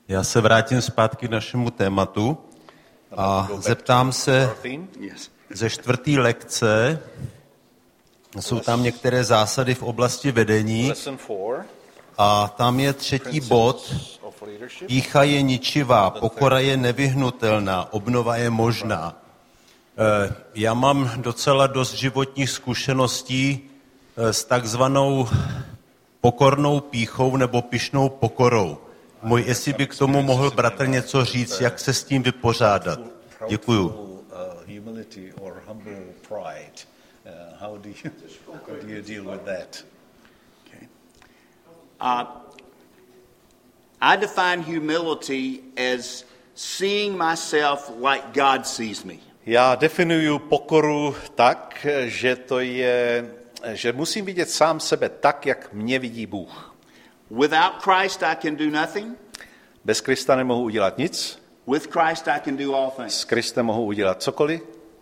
Já se vrátím zpátky k našemu tématu a zeptám se ze 4. lekce, jsou tam některé zásady v oblasti vedení a tam je 3. bod, pýcha je ničivá, pokora je nevyhnutelná, obnova je možná. Já mám docela dost životních zkušeností s takzvanou pokornou pýchou nebo pyšnou pokorou. Jestli by k tomu mohl bratr něco říct, jak se s tím vypořádat. Děkuju. I define humility as seeing myself like God sees me. Já definuju pokoru tak, že musím vidět sám sebe tak, jak mě vidí Bůh. Without Christ I can do nothing. Bez Krista nemohu udělat nic. With Christ I can do all things. S Kristem mohu udělat cokoliv.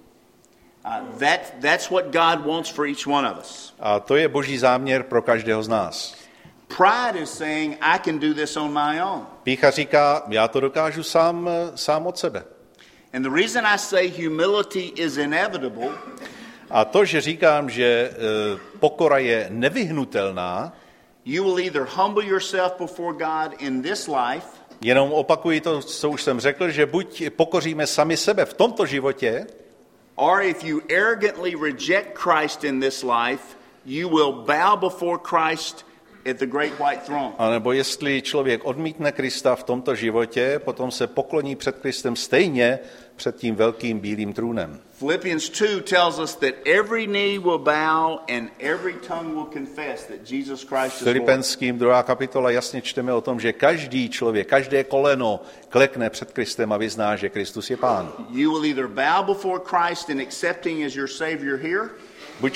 That's what God wants for each one of us. A to je Boží záměr pro každého z nás. Pride is saying I can do this on my own. Pýcha říká, já to dokážu sám od sebe. And the reason I say humility is inevitable. A to, že říkám, že pokora je nevyhnutelná, you will either humble yourself before God in this life, jenom opakuji to, co už jsem řekl, že buď pokoříme sami sebe v tomto životě, or if you arrogantly reject Christ in this life, you will bow before Christ at the great white throne. A nebo jestli člověk odmítne Krista v tomto životě, potom se pokloní před Kristem stejně před tím velkým bílým trůnem. Philippians 2 tells us that every knee will bow and every tongue will confess that Jesus Christ is Lord. Filipenským 2. kapitola jasně čteme o tom, že každý člověk, každé koleno klekne před Kristem a vyzná, že Kristus je Pán. You will either bow before Christ in accepting as your Savior here, buď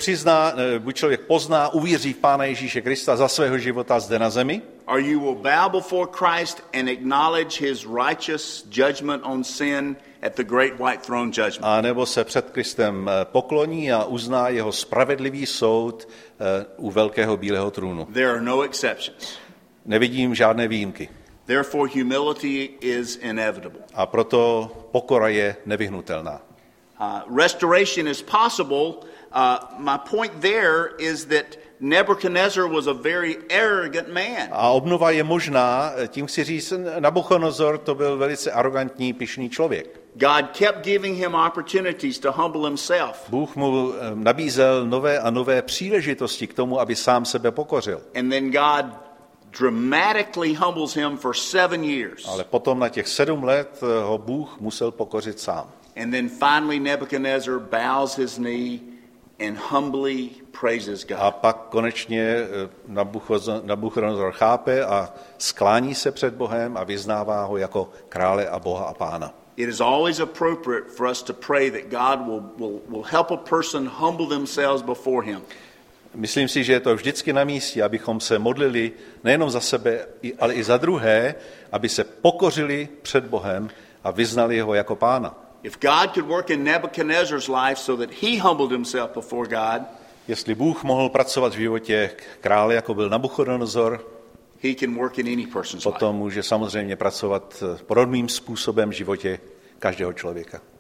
člověk pozná, uvěří v Pána Ježíše Krista za svého života zde na zemi, or you will bow before Christ and acknowledge his righteous judgment on sin at the great white throne judgment. A nebo se před Kristem pokloní a uzná jeho spravedlivý soud u velkého bílého trůnu. There are no exceptions. Nevidím žádné výjimky. Therefore humility is inevitable. A proto pokora je nevyhnutelná. Restoration is possible. My point there is that Nebuchadnezzar was a very arrogant man. A obnova je možná, tím chci říct, Nabuchodonozor to byl velice arrogantní, pyšný člověk. God kept giving him opportunities to humble himself. Bůh mu nabízel nové a nové příležitosti k tomu, aby sám sebe pokořil. And then God dramatically humbles him for 7 years. Ale potom na těch 7 let ho Bůh musel pokořit sám. And then finally Nebuchadnezzar bows his knee and humbly praises God. A pak konečně Nabuchodonozor chápe a sklání se před Bohem a vyznává ho jako krále a Boha a Pána. It is always appropriate for us to pray that God will help a person humble themselves before him. Myslím si, že je to vždycky na místě, abychom se modlili nejenom za sebe, ale i za druhé, aby se pokořili před Bohem a vyznali ho jako Pána. If God could work in Nebuchadnezzar's life so that he humbled himself before God, jestli Bůh mohl pracovat v životě krále, jako byl Nabuchodonozor, he can work in any person's life. Potom může samozřejmě pracovat podobným způsobem v životě každého člověka.